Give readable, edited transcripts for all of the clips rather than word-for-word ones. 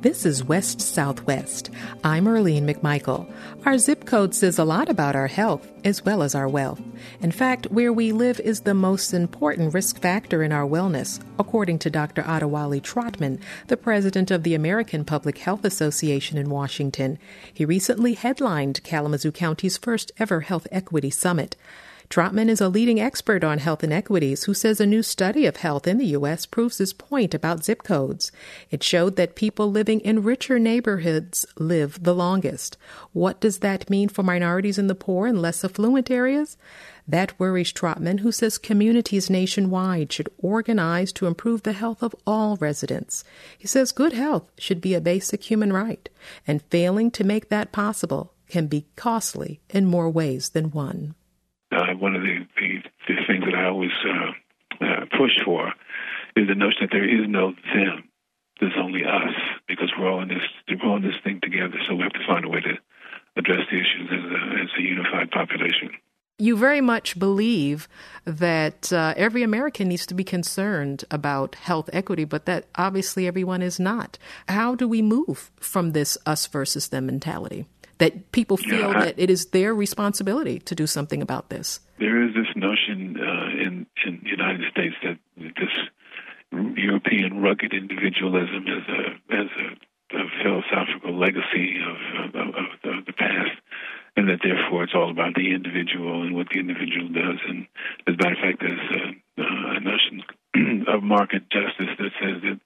This is West Southwest. I'm Earlene McMichael. Our zip code says a lot about our health as well as our wealth. In fact, where we live is the most important risk factor in our wellness, according to Dr. Adewale Trotman, the president of the American Public Health Association in Washington. He recently headlined Kalamazoo County's first ever Health Equity Summit. Trotman is a leading expert on health inequities who says a new study of health in the U.S. proves his point about zip codes. It showed that people living in richer neighborhoods live the longest. What does that mean for minorities and the poor in less affluent areas? That worries Trotman, who says communities nationwide should organize to improve the health of all residents. He says good health should be a basic human right, and failing to make that possible can be costly in more ways than one. One of the things that I always push for is the notion that there is no them. There's only us, because we're all in this thing together. So we have to find a way to address the issues as a unified population. You very much believe that every American needs to be concerned about health equity, but that obviously everyone is not. How do we move from this us versus them mentality? That people feel that it is their responsibility to do something about this. There is this notion in the United States that this European rugged individualism as a philosophical legacy of the past, and that therefore it's all about the individual and what the individual does. And as a matter of fact, there's a notion of market justice that says that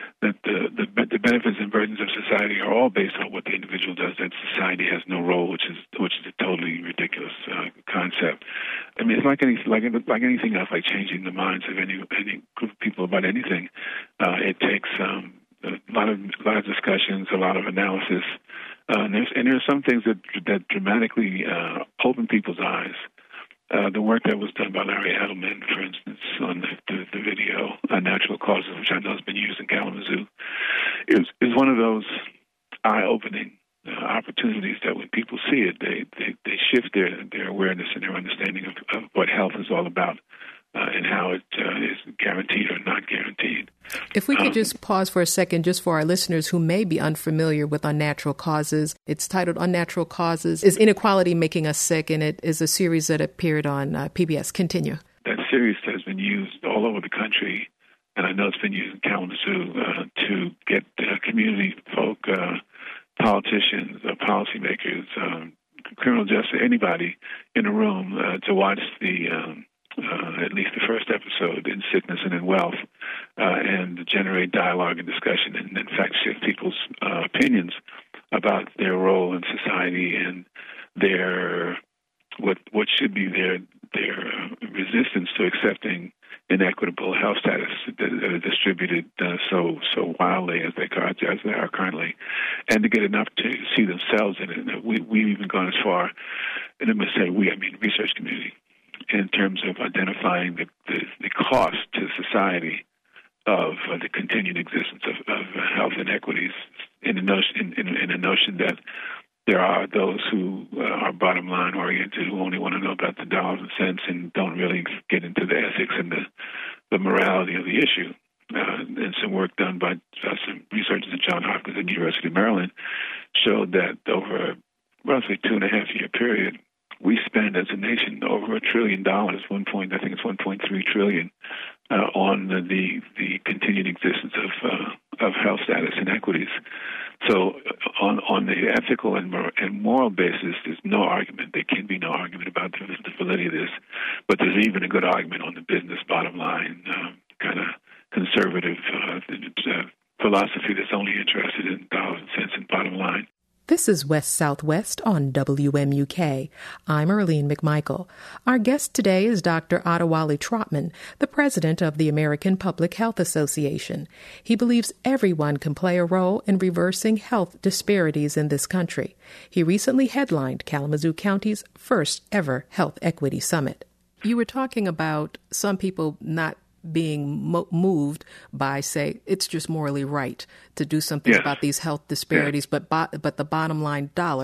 the benefits and burdens of society are all based on what the individual does, that society has no role, which is a totally ridiculous concept. I mean, it's like anything else, like changing the minds of any group of people about anything. It takes a lot of discussions, a lot of analysis, and there's some things that dramatically open people's eyes. The work that was done by Larry Edelman, for instance, on the video Natural Causes, which I know has been used in Kalamazoo, is one of those eye-opening opportunities that when people see it, they shift their awareness and their understanding of what health is all about and how it is guaranteed or not guaranteed. If we could just pause for a second, just for our listeners who may be unfamiliar with Unnatural Causes. It's titled Unnatural Causes, Is Inequality Making Us Sick? And it is a series that appeared on PBS. Continue. That series has been used all over the country, and I know it's been used in Kalamazoo to get community folk, politicians, policymakers, criminal justice, anybody in a room to watch at least the first episode, In Sickness and in Wealth, and generate dialogue and discussion, and in fact shift people's opinions about their role in society and their what should be their resistance to accepting inequitable health status that are distributed so wildly as they are currently, and to get an opportunity to see themselves in it. And we've even gone as far, and I must say we, I mean research community, in terms of identifying the cost to society of the continued existence of health inequities, in the notion that there are those who are bottom line oriented, who only want to know about the dollars and cents and don't really get into the ethics and the morality of the issue. And some work done by some researchers at Johns Hopkins and University of Maryland showed that over a roughly 2.5-year period, we spend as a nation over $1 trillion, I think it's 1.3 trillion, on the continued existence of health status inequities. So on the ethical and moral basis, there's no argument. There can be no argument about the validity of this, but there's even a good argument on the business bottom line, kind of conservative philosophy that's only interested in dollars and cents and bottom line. This is West Southwest on WMUK. I'm Earlene McMichael. Our guest today is Dr. Adewale Trotman, the president of the American Public Health Association. He believes everyone can play a role in reversing health disparities in this country. He recently headlined Kalamazoo County's first ever Health Equity Summit. You were talking about some people not being moved by, say, it's just morally right to do something about these health disparities, but the bottom line dollar.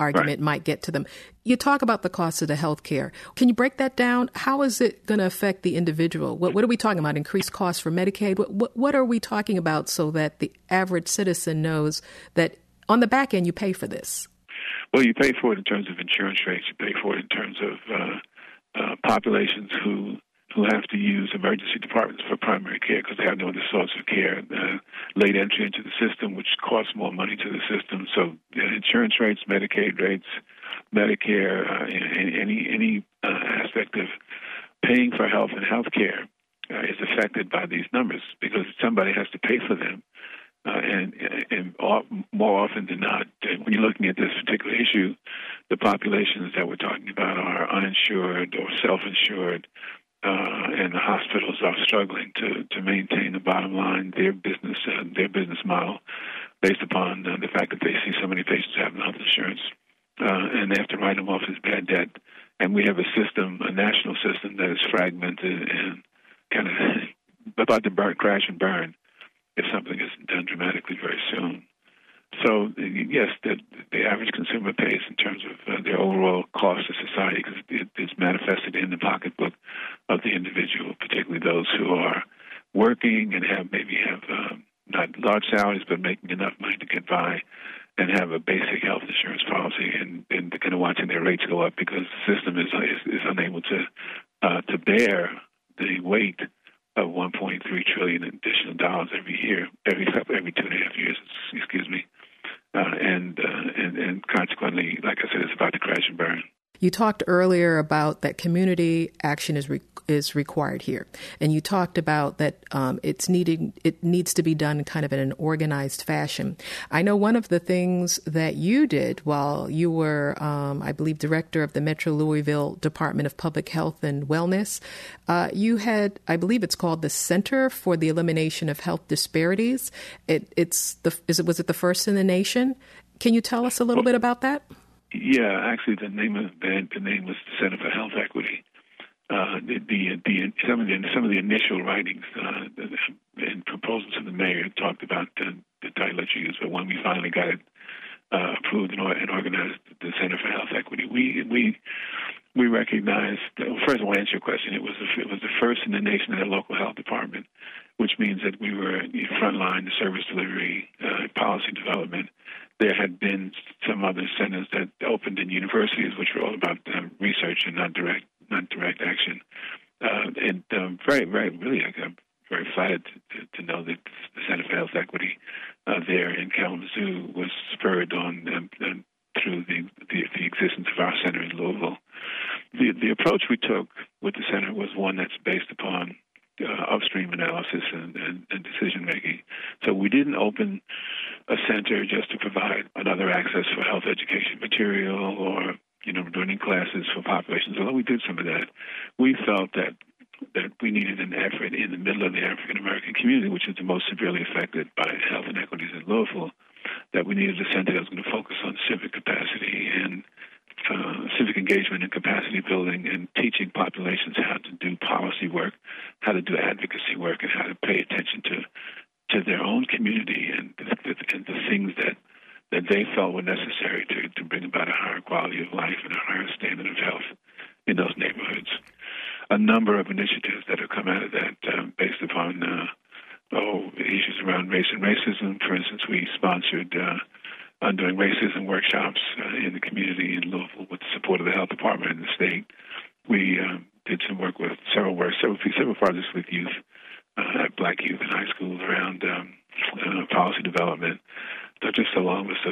argument might get to them. You talk about the cost of the health care. Can you break that down? How is it going to affect the individual? What are we talking about? Increased costs for Medicaid? What are we talking about so that the average citizen knows that on the back end you pay for this? Well, you pay for it in terms of insurance rates. You pay for it in terms of populations who have to use emergency departments for primary care because they have no other source of care. Late entry into the system, which costs more money to the system. So insurance rates, Medicaid rates, Medicare, any aspect of paying for health and health care is affected by these numbers because somebody has to pay for them. And more often than not, when you're looking at this particular issue, the populations that we're talking about are uninsured or self-insured, and the hospitals are struggling to maintain the bottom line, their business model, based upon the fact that they see so many patients having health insurance, and they have to write them off as bad debt. And we have a national system that is fragmented and kind of about to crash and burn if something isn't done dramatically very soon. So, yes, the average consumer pays in terms of their overall cost to society because it's manifested in the pocketbook of the individual, particularly those who are working and have not large salaries but making enough money to get by and have a basic health insurance policy and they're kind of watching their rates go up because the system is unable to bear the weight of $1.3 trillion additional dollars every year, every 2.5 years, excuse me. And consequently, like I said, it's about to crash and burn. You talked earlier about that community action is required here, and you talked about that it needs to be done kind of in an organized fashion. I know one of the things that you did while you were, I believe, director of the Metro Louisville Department of Public Health and Wellness. You had, I believe, it's called the Center for the Elimination of Health Disparities. Was it the first in the nation? Can you tell us a little bit about that? Yeah, actually, the name was the Center for Health Equity. Some of the initial writings and proposals to the mayor talked about the title that you used, but when we finally got it approved and organized, the Center for Health Equity, we recognized. First, I want to answer your question. It was the first in the nation in a local health department, which means that we were frontline, the service delivery, policy development. There had been some other centers that opened in universities, which were all about research and not direct action. I'm very flattered to know that the Center for Health Equity there in Kalamazoo was spurred on through the existence of our center in Louisville. The approach we took with the center was one that's based upon upstream analysis and decision making. So we didn't open a center just to provide another access for health education material or learning classes for populations. Although we did some of that, we felt that we needed an effort in the middle of the African American community, which is the most severely affected by health inequities in Louisville. That we needed a center that was going to focus on civic capacity and civic engagement and capacity building and teaching populations how to do policy work, how to do advocacy work, and how to pay attention to their own community and the things that they felt were necessary to bring about a higher quality of life and a higher standard of health in those neighborhoods. A number of initiatives that have come out of that based upon issues around race and racism. For instance, we sponsored Undoing Racism workshops in the community in Louisville with the support of the health department and the state. We did some work with several projects with youth, black youth in high schools around policy development. Just a long list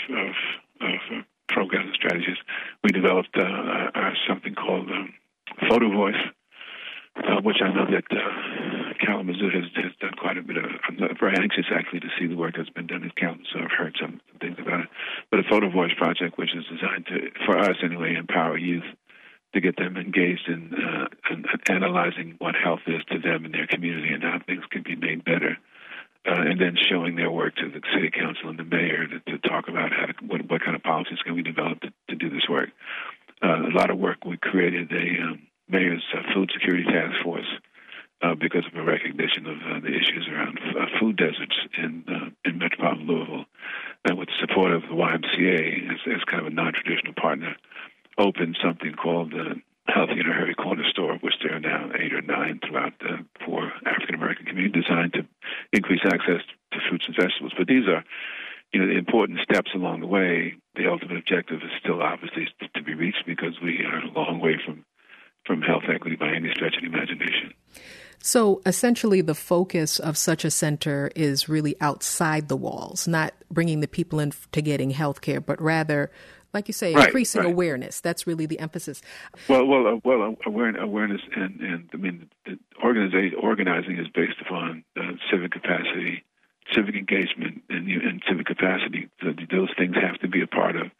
of programs and strategies. We developed something called Photo Voice, which I know that Kalamazoo has done quite a bit of. I'm very anxious, actually, to see the work that's been done in Kalamazoo. I've heard some things about it. But a Photo Voice project, which is designed to, for us anyway, empower youth to get them engaged in analyzing what health is to them and their community and how things can be made better. And then showing their work to the city council and the mayor to talk about what kind of policies can we develop to do this work. A lot of work. We created a mayor's food security task force because of a recognition of the issues around food deserts in metropolitan Louisville. and with the support of the YMCA as kind of a non-traditional partner, opened something called the Healthy in a Hurry Corner Store, which there are now 8 or 9 throughout the 4 African-American communities, designed to increase access to fruits and vegetables. But these are, the important steps along the way. The ultimate objective is still obviously to be reached, because we are a long way from health equity by any stretch of the imagination. So essentially the focus of such a center is really outside the walls, not bringing the people in to getting health care, but rather, like you say, increasing awareness. That's really the emphasis. Well, awareness and I mean, organizing is based upon civic capacity, civic engagement, and civic capacity. Those things have to be a part of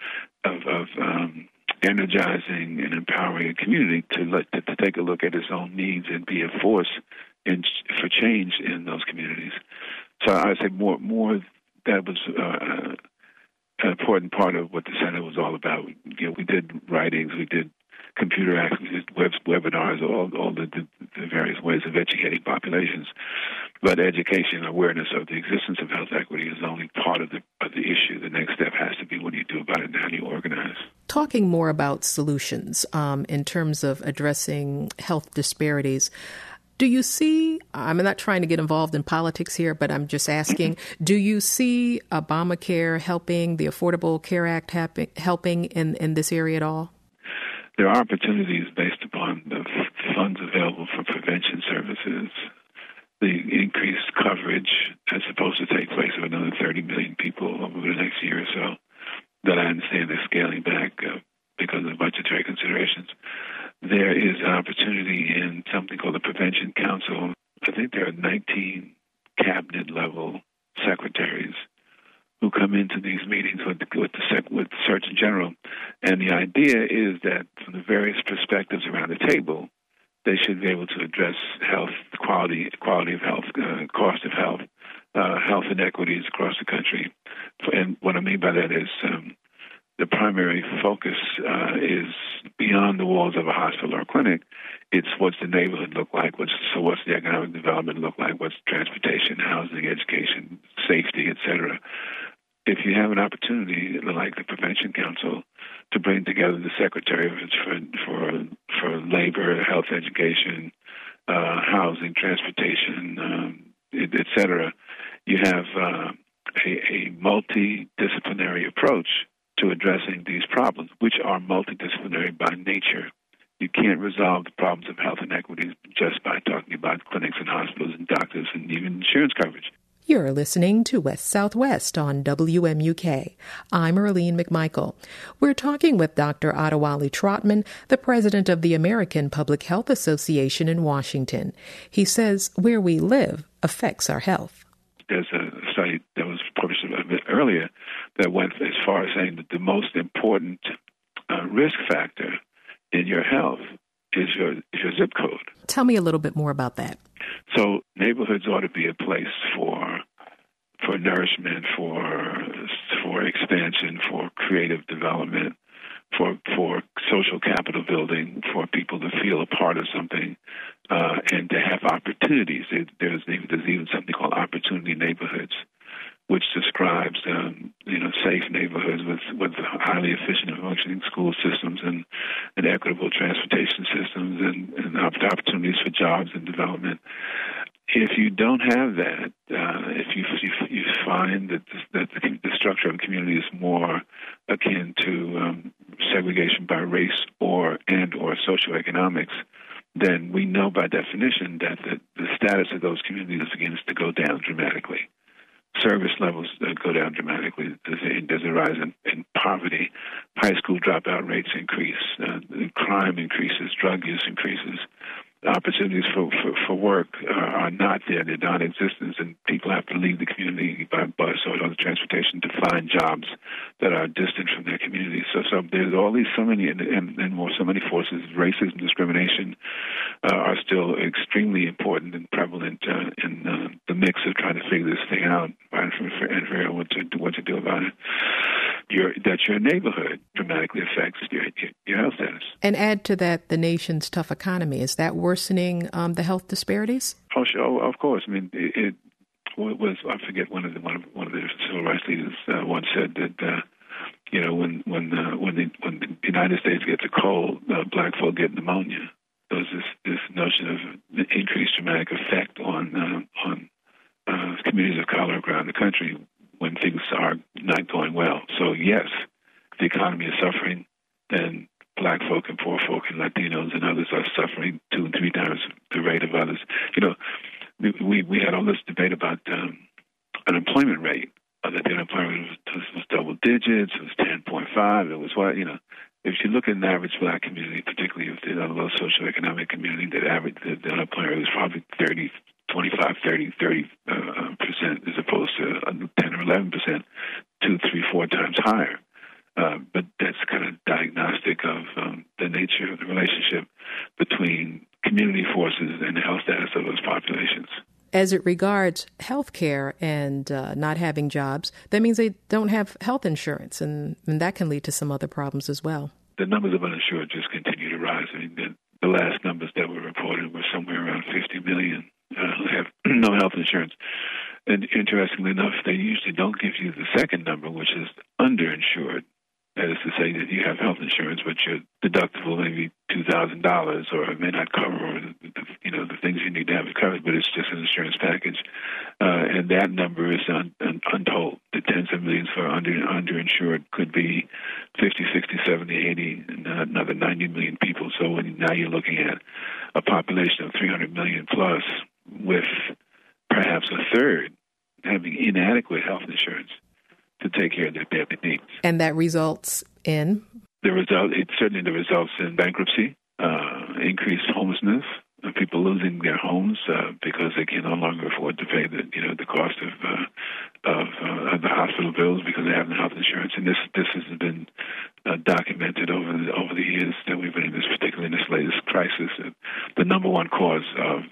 energizing and empowering a community to take a look at its own needs and be a force for change in those communities. So I say more that was an important part of what the center was all about. We did writings, we did computer access, webinars, all the various ways of educating populations. But education, awareness of the existence of health equity is only part of the issue. The next step has to be, what do you do about it and how do you organize? Talking more about solutions in terms of addressing health disparities, do you see, I'm not trying to get involved in politics here, but I'm just asking, do you see Obamacare helping, the Affordable Care Act helping in this area at all? There are opportunities based upon the funds available for prevention services. The increased coverage is supposed to take place of another 30 million people over the next year or so, that I understand they're scaling back because of budgetary considerations. There is an opportunity in something called the Prevention Council. I think there are 19 cabinet-level secretaries who come into these meetings with the Surgeon General. And the idea is that from the various perspectives around the table, they should be able to address health, quality of health, cost of health, health inequities across the country. And what I mean by that is the primary focus is beyond the walls of a hospital or clinic. It's what's the neighborhood look like, what's the economic development look like, what's transportation, housing, education, safety, et cetera. If you have an opportunity like the Prevention Council to bring together the Secretary for Labor, Health, Education, Housing, Transportation, et cetera, you have a multidisciplinary approach to addressing these problems, which are multidisciplinary by nature. You can't resolve the problems of health inequities just by talking about clinics and hospitals and doctors and even insurance coverage. You're listening to West Southwest on WMUK. I'm Earlene McMichael. We're talking with Dr. Adewale Trotman, the president of the American Public Health Association in Washington. He says where we live affects our health. There's a study that was published a bit earlier that went as far as saying that the most important risk factor in your health is your zip code. Tell me a little bit more about that. So neighborhoods ought to be a place for nourishment, for expansion, for creative development, for social capital building, for people to feel a part of something, and to have opportunities. There's even something called opportunity neighborhoods, which describes safe neighborhoods with highly efficient and functioning school systems and equitable transportation systems and opportunities for jobs and development. If you don't have that, if you find that the structure of the community is more akin to segregation by race or socioeconomics, then we know by definition that the status of those communities begins to go down dramatically. Service levels go down dramatically. There's a rise in poverty. High school dropout rates increase. Crime increases. Drug use increases. Opportunities for work are not there. They're non-existent, and people have to leave the community by bus or other transportation to find jobs that are distant from their communities. So there's so many forces. Racism, discrimination are still extremely important and prevalent in the mix of trying to figure this thing out and figure out what to do about it. Your neighborhood dramatically affects your health status. And add to that the nation's tough economy. Is that worsening the health disparities? Oh, sure. Of course. I mean, I forget one of the civil rights leaders once said that when the United States gets a cold, black folk get pneumonia. So there's this notion of the increased dramatic effect on communities of color around the country when things are not going well. So yes, the economy is suffering, then black folk and poor folk and Latinos and others are suffering 2 and 3 times the rate of others. We had all this debate about unemployment rate. That the unemployment was double digits. It was 10.5. It was what If you look at an average black community, particularly if they're a low socioeconomic community, the unemployment rate was probably 30% as opposed to 10 or 11%, 2, 3, 4 times higher. But that's kind of diagnostic of the nature of the relationship between community forces and the health status of those populations. As it regards health care and not having jobs, that means they don't have health insurance, and that can lead to some other problems as well. The numbers of uninsured just continue to rise. I mean, the last numbers that were reported were somewhere around 50 million who have no health insurance. And interestingly enough, they usually don't give you the second number, which is underinsured. That is to say that you have health insurance, but your deductible may be $2,000, or it may not cover the things you need to have it covered, but it's just an insurance package. And that number is untold. The tens of millions for underinsured could be 50, 60, 70, 80, and another 90 million people. So now you're looking at a population of 300 million plus, with perhaps a third having inadequate health insurance to take care of their daily needs. And that results in? It certainly results in bankruptcy, increased homelessness, people losing their homes because they can no longer afford to pay the cost of the hospital bills because they have no health insurance. And this has been documented over the years that we've been in this, particularly in this latest crisis. The number one cause of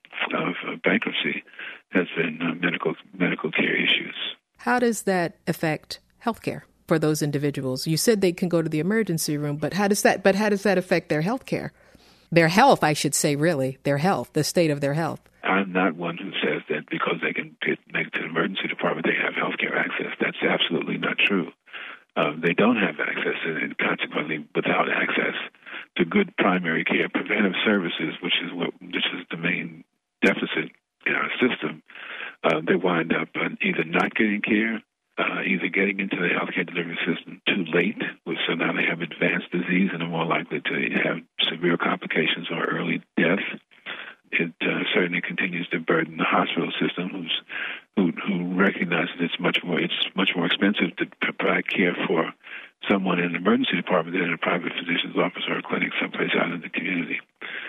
bankruptcy has been medical care issues. How does that affect healthcare for those individuals? You said they can go to the emergency room, but how does that affect their healthcare? Their health, I should say, really, their health, the state of their health. I'm not one who says that because they can make it to the emergency department, they have healthcare access. That's absolutely not true. They don't have access, and consequently, without access to good primary care, preventive services, which is the main deficit in our system, they wind up either not getting care, either getting into the healthcare delivery system too late, so now they have advanced disease and are more likely to have severe complications or early death. It certainly continues to burden the hospital system, who recognizes it's much more expensive to provide care for someone in an emergency department than in a private physician's office or a clinic someplace out in the community.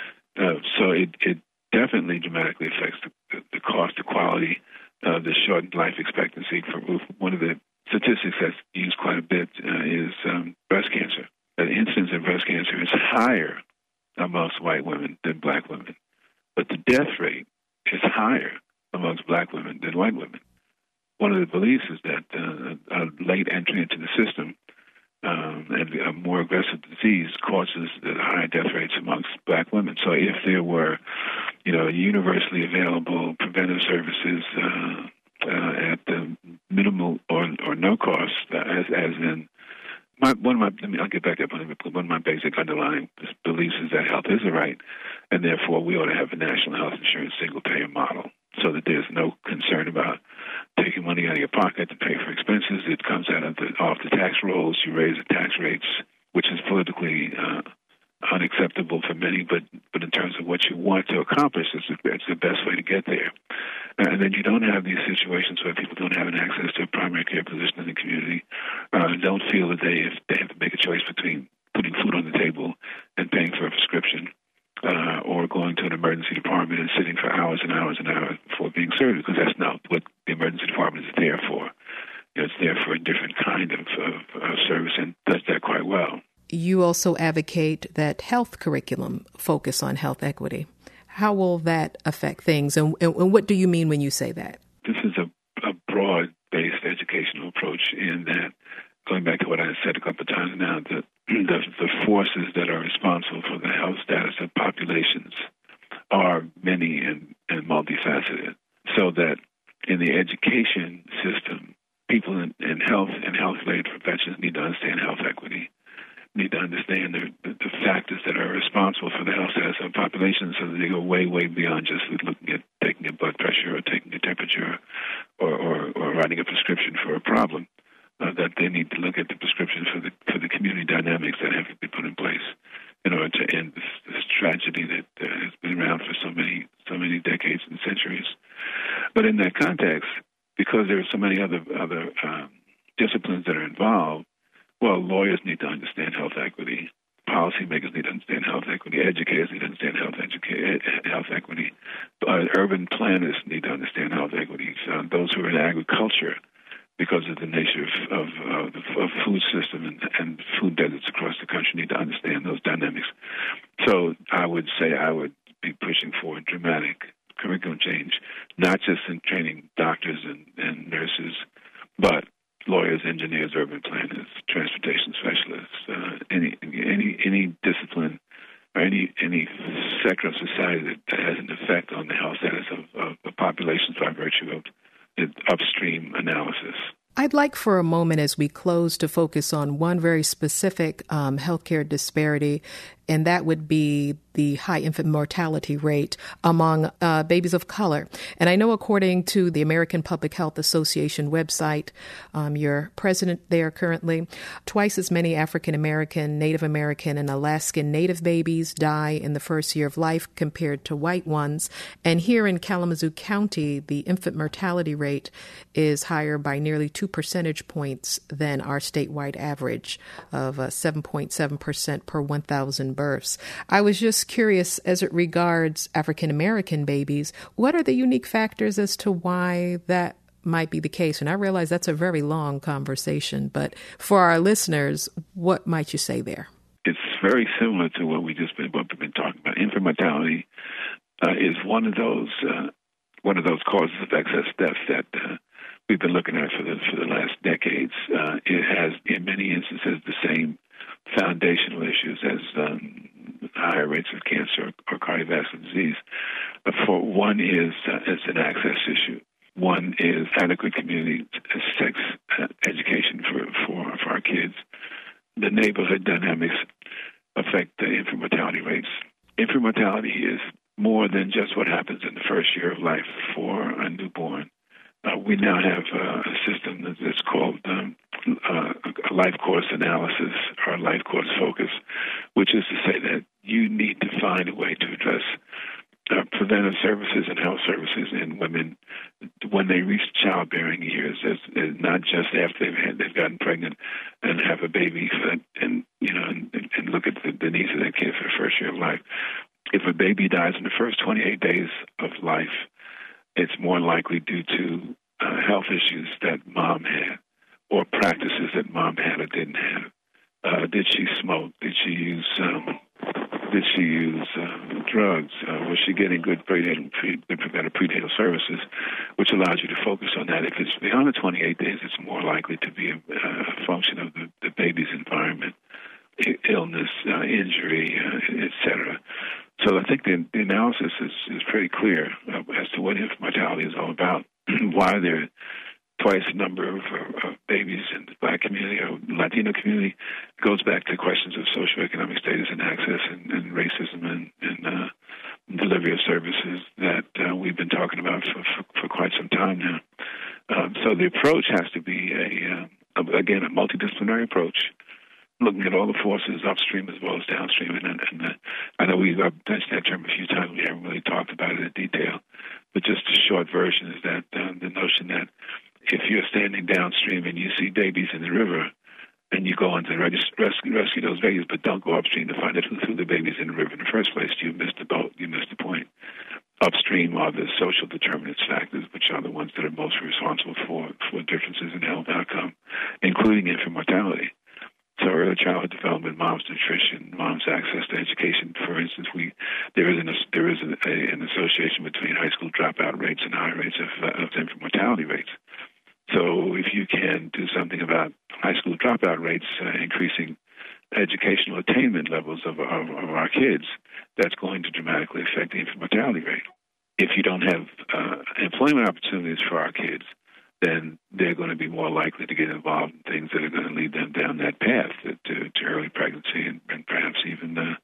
So it definitely dramatically affects the cost, the quality, the shortened life expectancy. One of the statistics that's used quite a bit is breast cancer. The incidence of breast cancer is higher amongst white women than black women, but the death rate is higher amongst black women than white women. One of the beliefs is that a late entry into the system and a more aggressive disease causes the higher death rates amongst black women. So if there were, universally available preventive services at the minimal or no cost, as in I'll get back up. One of my basic underlying beliefs is that health is a right, and therefore we ought to have a national health insurance single-payer model so that there's no concern about taking money out of your pocket to pay for expenses. It comes off the tax rolls. You raise the tax rates, which is politically unacceptable for many, but in terms of what you want to accomplish, it's the best way to get there. And then you don't have these situations where people don't have access to a primary care physician in the community, don't feel that they have to make a choice between putting food on the table and paying for a prescription, or going to an emergency department and sitting for hours and hours and hours before being served, because that's not what the emergency department is there for. It's there for a different kind of service, and does that quite well. You also advocate that health curriculum focus on health equity. How will that affect things, and what do you mean when you say that? This is a broad-based educational approach in that, going back to what I said a couple of times now, the forces that are responsible for the health status of populations are many and multifaceted, so that in the way, way beyond just looking at taking a blood pressure or taking a temperature or writing a prescription for a problem. That they need to look at the prescription for the community dynamics that have to be put in place in order to end this tragedy that has been around for so many decades and centuries. But in that context, because there are so many other disciplines that are involved, well, lawyers need to understand health equity, policymakers need to understand health equity, educators need to understand health equity, urban planners need to understand health equity, those who are in agriculture, because of the nature of the food system and food deserts across the country, need to understand those dynamics. So I would say I would be pushing for a dramatic curriculum change, not just in training doctors and nurses, but lawyers, engineers, urban planners, transportation specialists, any discipline or any sector of society that has an effect on the health status of the populations by virtue of upstream analysis. I'd like for a moment as we close to focus on one very specific healthcare disparity, and that would be the high infant mortality rate among babies of color. And I know according to the American Public Health Association website, your president there currently, twice as many African American, Native American, and Alaskan Native babies die in the first year of life compared to white ones. And here in Kalamazoo County, the infant mortality rate is higher by nearly 2 percentage points than our statewide average of 7.7% per 1,000 births. I was just curious, as it regards African American babies, what are the unique factors as to why that might be the case? And I realize that's a very long conversation, but for our listeners, what might you say there? It's very similar to what we've been talking about. Infant mortality is one of those causes of excess deaths that we've been looking at for the last decades. It has, in many instances, the same foundational issues as higher rates of cancer or cardiovascular disease. For one is it's an access issue. One is adequate community sex education for our kids. The neighborhood dynamics affect the infant mortality rates. Infant mortality is more than just what happens in the first year of life for a newborn. We now have a system that's called a life course analysis or life course focus, which is to say that you need to find a way to address preventive services and health services in women when they reach childbearing years, not just after they've gotten pregnant and have a baby, and look at the needs of that kid for the first year of life. If a baby dies in the first 28 days of life, it's more likely due to health issues that mom had or practices that mom had or didn't have. Did she smoke? Did she use drugs? Was she getting good prenatal services, which allows you to focus on that? If it's beyond the 28 days, it's more likely to be a function of the baby's environment, illness, injury, etc. So I think the analysis is pretty clear as to what infant mortality is all about, why there are twice the number of babies in the Black community or Latino community. It goes back to questions of socioeconomic status and access and racism and delivery of services that we've been talking about for quite some time now. So the approach has to be, a multidisciplinary approach, looking at all the forces upstream as well as downstream. And I know I've mentioned that term a few times. We haven't really talked about it in detail. But just a short version is that the notion that if you're standing downstream and you see babies in the river and you go on to rescue those babies, but don't go upstream to find out who threw the babies in the river in the first place, you missed the boat. You missed the point. Upstream are the social determinants factors, which are the ones that are most responsible for differences in health outcome, including infant mortality. So early childhood development, mom's nutrition, mom's access to education. For instance, there is an association between high school dropout rates and high rates of infant mortality rates. So if you can do something about high school dropout rates, increasing educational attainment levels of our kids, that's going to dramatically affect the infant mortality rate. If you don't have employment opportunities for our kids, then they're going to be more likely to get involved in things that are going to lead them down that path to early pregnancy and perhaps even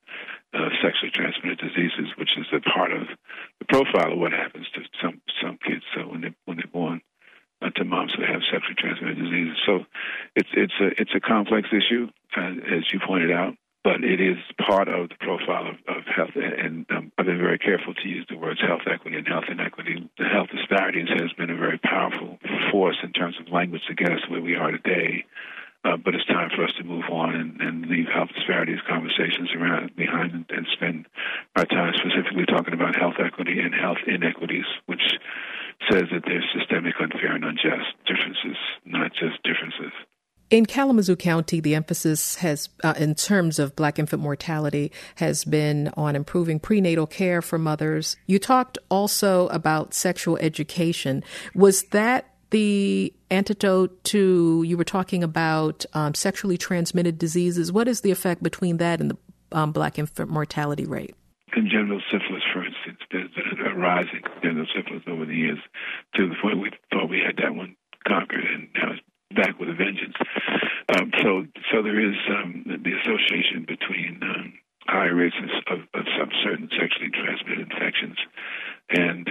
sexually transmitted diseases, which is a part of the profile of what happens to some kids. So when they're born to moms who have sexually transmitted diseases, so it's a complex issue, as you pointed out. But it is part of the profile of health, and I've been very careful to use the words health equity and health inequity. The health disparities has been a very powerful force in terms of language to get us where we are today. But it's time for us to move on and leave health disparities conversations behind and spend our time specifically talking about health equity and health inequities, which says that there's systemic, unfair, and unjust differences, not just differences. In Kalamazoo County, the emphasis has, in terms of Black infant mortality, has been on improving prenatal care for mothers. You talked also about sexual education. Was that the antidote to, you were talking about sexually transmitted diseases? What is the effect between that and the Black infant mortality rate? Congenital syphilis, for instance, there's been a rise in congenital syphilis over the years to the point we thought we had that one conquered, and now it's back with a vengeance. So there is the association between high rates of some certain sexually transmitted infections, and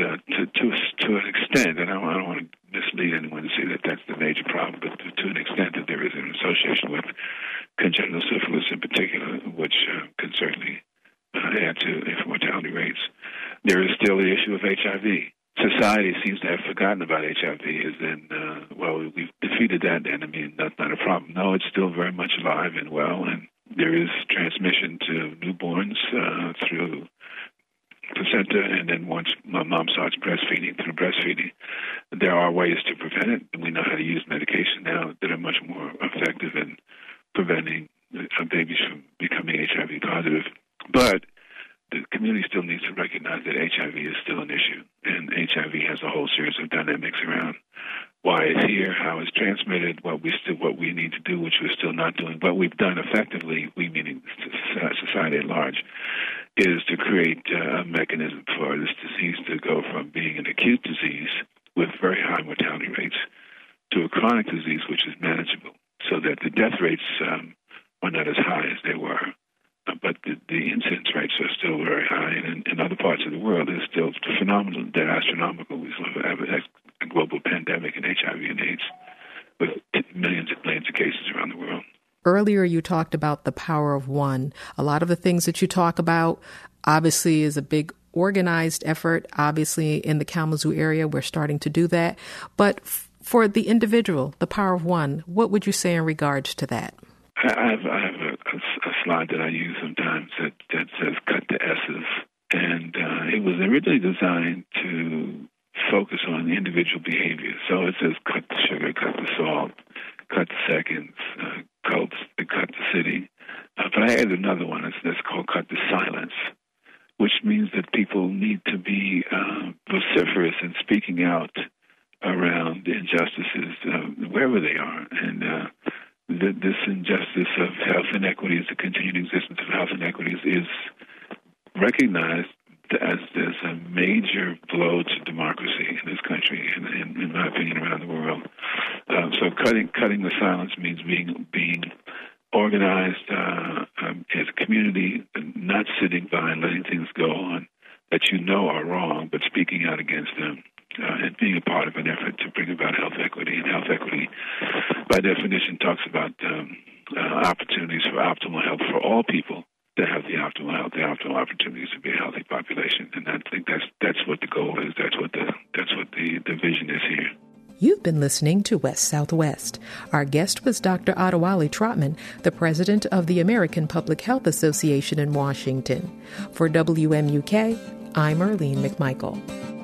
to an extent, and I don't want to mislead anyone to say that that's the major problem, but to an extent that there is an association with congenital syphilis in particular, which can certainly add to infant mortality rates. There is still the issue of HIV. Society seems to have forgotten about HIV, as in, we've defeated that enemy and that's not a problem. No, it's still very much alive and well, and there is transmission to newborns through placenta, and then once my mom starts breastfeeding, through breastfeeding. There are ways to prevent it, and we know how to use medication now that are much more effective in preventing babies from becoming HIV positive. But the community still needs to recognize that HIV is still an issue, and HIV has a whole series of dynamics around why it's here, how it's transmitted, what we need to do, which we're still not doing. What we've done effectively, we meaning society at large, is to create a mechanism for this disease to go from being an acute disease with very high mortality rates to a chronic disease which is manageable, so that the death rates are not as high as they were. But the incidence rates are still very high, and in other parts of the world, they're still phenomenal. They're astronomical. We still have a global pandemic in HIV and AIDS with millions and millions of cases around the world. Earlier, you talked about the power of one. A lot of the things that you talk about, obviously, is a big organized effort. Obviously, in the Kalamazoo area, we're starting to do that. But for the individual, the power of one, what would you say in regards to that? I have a slide that I use sometimes that says cut the S's. And it was originally designed to focus on individual behavior. So it says cut the sugar, cut the salt, cut the seconds, cut the city. But I added another one that's called cut the silence, which means that people need to be vociferous in speaking out around injustices wherever they are. And this injustice of health inequities, the continued existence of health inequities, is recognized as a major blow to democracy in this country, and in my opinion, around the world. So cutting the silence means being organized as a community, not sitting by and letting things go on that you know are wrong, but speaking out against them. And being a part of an effort to bring about health equity. And health equity, by definition, talks about opportunities for optimal health for all people to have the optimal health, the optimal opportunities to be a healthy population. And I think that's what the goal is. That's what the vision is here. You've been listening to West Southwest. Our guest was Dr. Adewale Trotman, the president of the American Public Health Association in Washington. For WMUK, I'm Earlene McMichael.